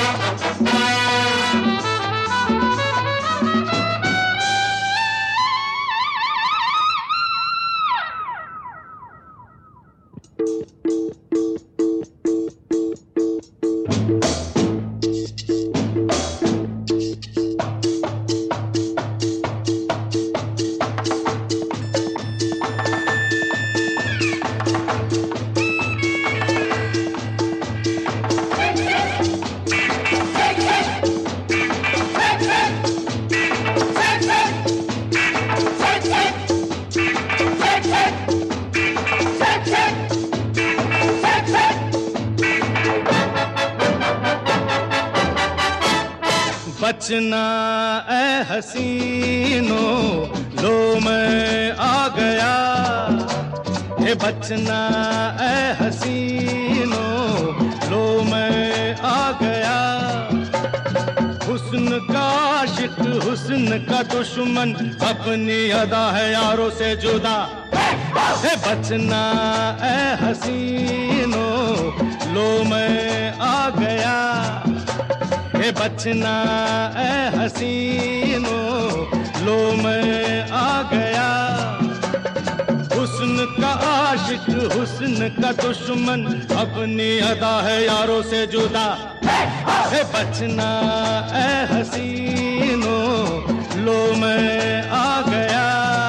बचना ए हसीनो, लो मैं आ गया। हे बचना ए हसीनो, लो मैं आ गया। हुस्न का आशिक, हुस्न का दुश्मन, अपनी अदा है यारों से जुदा। हे बचना ए हसीनो, लो मैं आ गया। हे बचना ए हसीनो, लो मैं आ गया। हुस्न का आशिक, हुस्न का दुश्मन, अपनी अदा है यारों से जुदा। हे बचना ए हसीनो, लो मैं आ गया।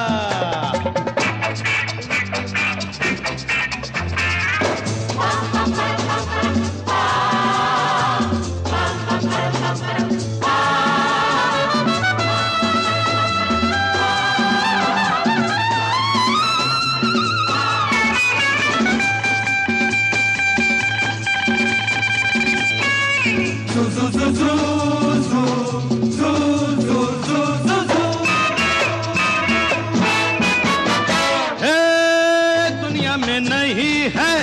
दुनिया में नहीं है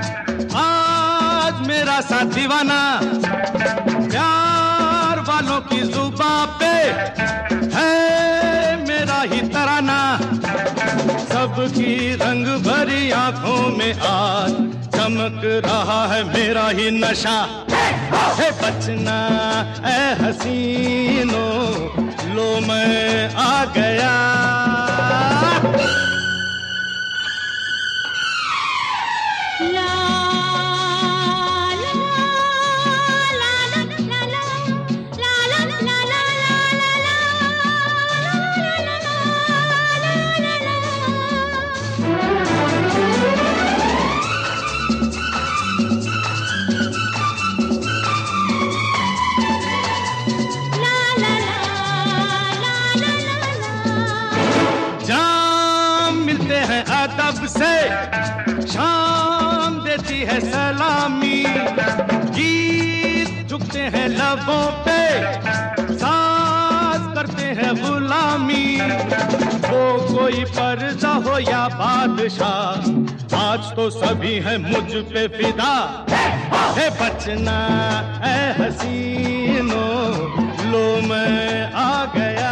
आज मेरा सा दीवाना, प्यार वालों की जुबां पे है मेरा ही तराना। सबकी रंग भरी आंखों में आज चमक रहा है मेरा ही नशा। हे बचना ए हसीनो, लो मैं आ गया। अदब से शाम देती है सलामी, गीत झुकते हैं लबों पे, साज करते हैं गुलामी। वो कोई पर्दा हो या बादशाह, आज तो सभी हैं मुझ पे फिदा। हे बचना ए हसीनो, लो मैं आ गया।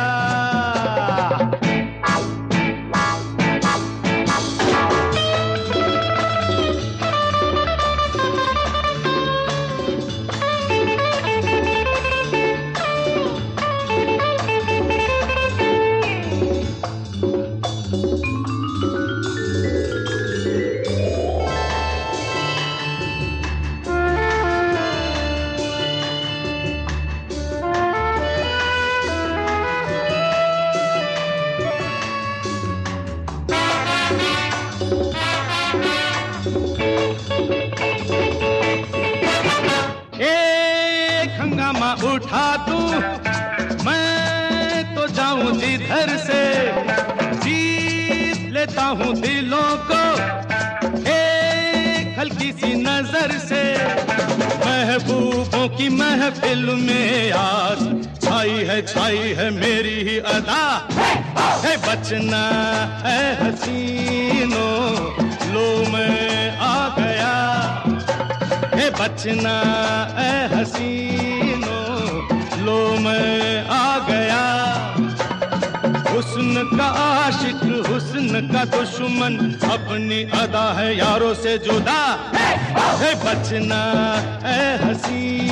उठा दूं मैं तो जाऊं जिधर से, जीत लेता हूं दिलों को एक हल्की सी नजर से। महबूबों की महफिल में आज छाई है मेरी ही अदा। है बचना है हसीनो, लो मैं आ गया। है बचना है हसीनो, लो मैं आ गया। हुस्न का आशिक, हुस्न का दुश्मन, अपनी अदा है यारों से जुदा। है बचना है हसीनो।